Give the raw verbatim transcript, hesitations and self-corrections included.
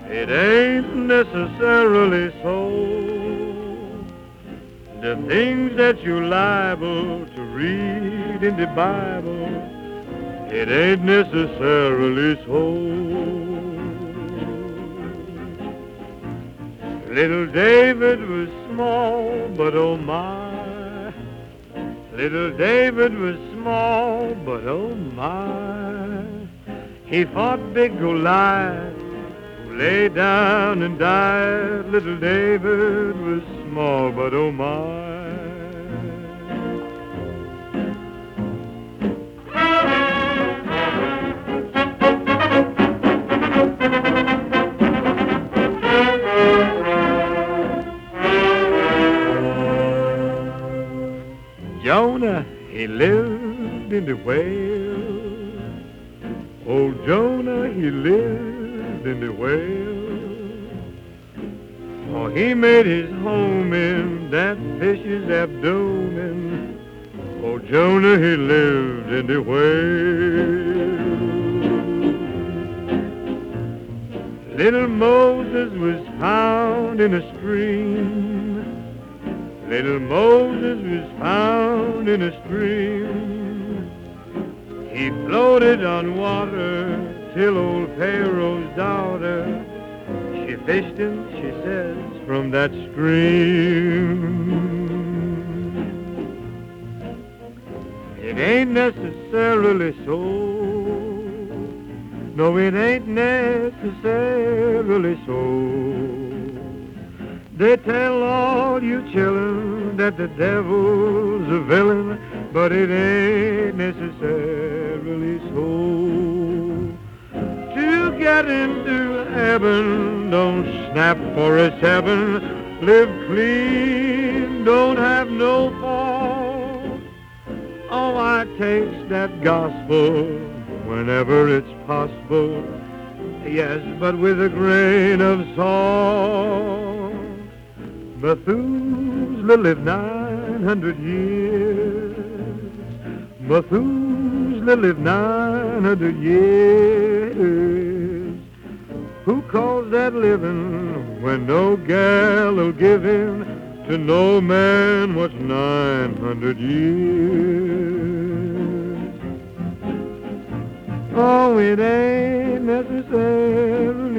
It ain't necessarily so. The things that you're liable to read in the Bible, it ain't necessarily so. Little David was small, but oh my. Little David was small, but oh my. He fought big Goliath, who lay down and died. Little David was small, but oh my. Jonah, he lived in the whale. Old Jonah, he lived in the whale. Oh, he made his home in that fish's abdomen. Oh, Jonah, he lived in the whale. Little Moses was found in a stream. Little Moses was found in a stream. He floated on water till old Pharaoh's daughter, she fished him, she says, from that stream. It ain't necessarily so. No, it ain't necessarily so. They tell all you children that the devil's a villain, but it ain't necessarily so. To get into heaven, don't snap for a seven. Live clean, don't have no fault. Oh, I taste that gospel whenever it's possible. Yes, but with a grain of salt. Methuselah lived nine hundred years. Methuselah lived nine hundred years. Who calls that living when no gal'll give him to no man what's nine hundred years? Oh, it ain't necessary